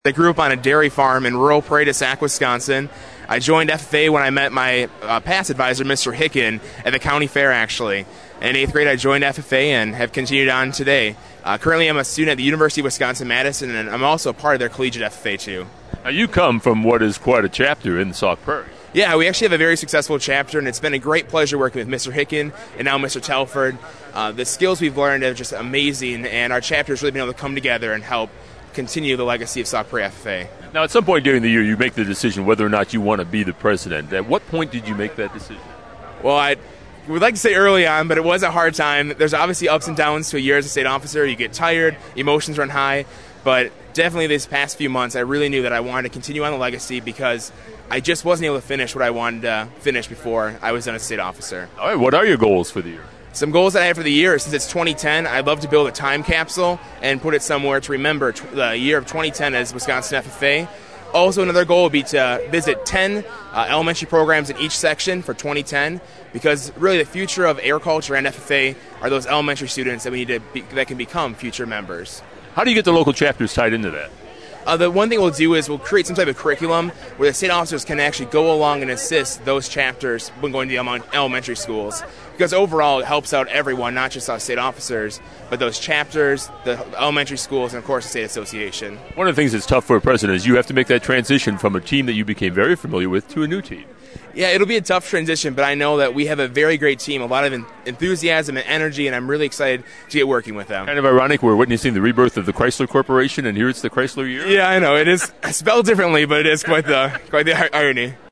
I grew up on a dairy farm in rural Prairie du Sac, Wisconsin. I joined FFA when I met my past advisor, Mr. Hicken, at the county fair, actually. In 8th grade, I joined FFA and have continued on today. Currently, I'm a student at the University of Wisconsin-Madison, and I'm also a part of their collegiate FFA, too. Now, you come from what is quite a chapter in Sauk Prairie. Yeah, we actually have a very successful chapter, and it's been a great pleasure working with Mr. Hicken and now Mr. Telford. The skills we've learned are just amazing, and our chapter has really been able to come together and help continue the legacy of Sauk Prairie FFA. Now, at some point during the year, you make the decision whether or not you want to be the president. At what point did you make that decision? Well, I would like to say early on, but it was a hard time. There's obviously ups and downs to a year as a state officer. You get tired, emotions run high, but definitely these past few months, I really knew that I wanted to continue on the legacy because I just wasn't able to finish what I wanted to finish before I was done as state officer. All right, what are your goals for the year? Some goals that I have for the year, since it's 2010, I'd love to build a time capsule and put it somewhere to remember the year of 2010 as Wisconsin FFA. Also, another goal would be to visit 10 elementary programs in each section for 2010, because really the future of agriculture and FFA are those elementary students that we need that can become future members. How do you get the local chapters tied into that? The one thing we'll do is we'll create some type of curriculum where the state officers can actually go along and assist those chapters when going to the elementary schools. Because overall, it helps out everyone, not just our state officers, but those chapters, the elementary schools, and of course the state association. One of the things that's tough for a president is you have to make that transition from a team that you became very familiar with to a new team. Yeah, it'll be a tough transition, but I know that we have a very great team, a lot of enthusiasm and energy, and I'm really excited to get working with them. Kind of ironic, we're witnessing the rebirth of the Chrysler Corporation, and here it's the Chrysler year. Yeah, I know. It is spelled differently, but it is quite the irony.